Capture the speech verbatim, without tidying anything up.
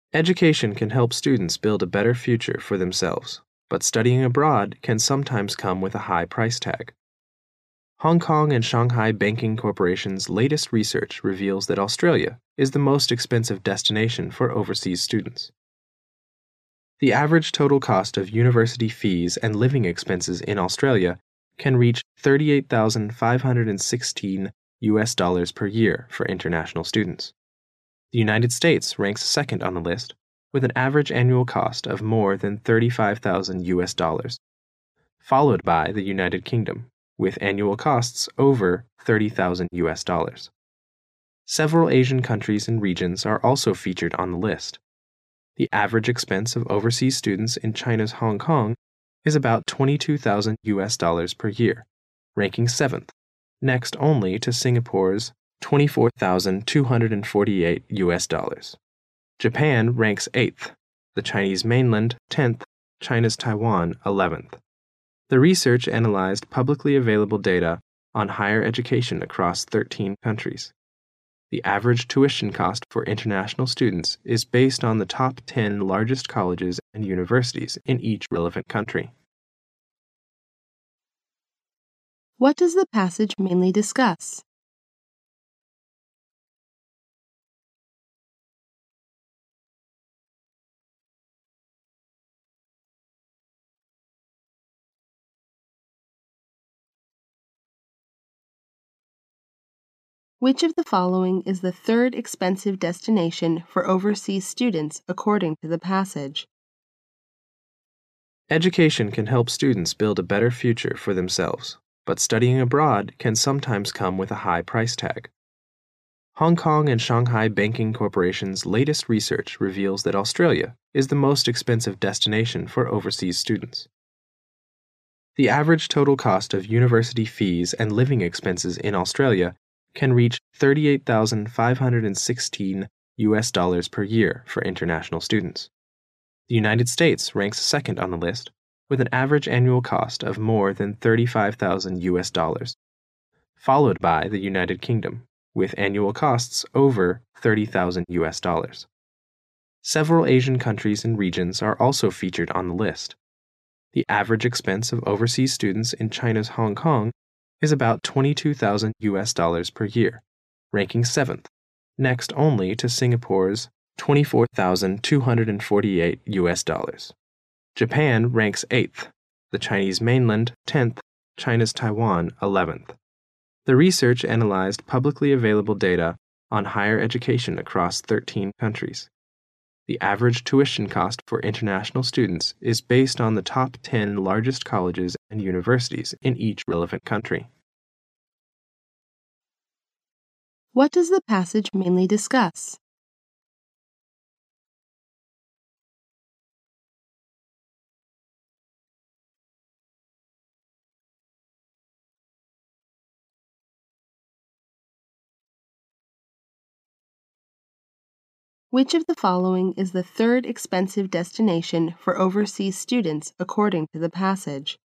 Education can help students build a better future for themselves, but studying abroad can sometimes come with a high price tag. Hong Kong and Shanghai Banking Corporation's latest research reveals that Australia is the most expensive destination for overseas students. The average total cost of university fees and living expenses in Australia can reach thirty-eight thousand five hundred sixteen U S dollars per year for international students. The United States ranks second on the list, with an average annual cost of more than thirty-five thousand U S dollars, followed by the United Kingdom, with annual costs over thirty thousand U S dollars. Several Asian countries and regions are also featured on the list. The average expense of overseas students in China's Hong Kong is about twenty-two thousand U S dollars per year, ranking seventh, next only to Singapore's twenty-four thousand two hundred forty-eight U S dollars. Japan ranks eighth, the Chinese mainland tenth, China's Taiwan eleventh. The research analyzed publicly available data on higher education across thirteen countries. The average tuition cost for international students is based on the top ten largest colleges and universities in each relevant country. What does the passage mainly discuss? Which of the following is the third expensive destination for overseas students according to the passage? Education can help students build a better future for themselves, but studying abroad can sometimes come with a high price tag. Hong Kong and Shanghai Banking Corporation's latest research reveals that Australia is the most expensive destination for overseas students. The average total cost of university fees and living expenses in Australia can reach thirty-eight thousand five hundred sixteen U S dollars per year for international students. The United States ranks second on the list, with an average annual cost of more than thirty-five thousand U S dollars, followed by the United Kingdom, with annual costs over thirty thousand U S dollars. Several Asian countries and regions are also featured on the list. The average expense of overseas students in China's Hong Kong is about twenty-two thousand U S dollars per year, ranking seventh, next only to Singapore's twenty-four thousand two hundred forty-eight U S dollars. Japan ranks eighth, the Chinese mainland tenth, China's Taiwan eleventh. The research analyzed publicly available data on higher education across thirteen countries. The average tuition cost for international students is based on the top ten largest colleges and universities in each relevant country. What does the passage mainly discuss? Which of the following is the third expensive destination for overseas students according to the passage?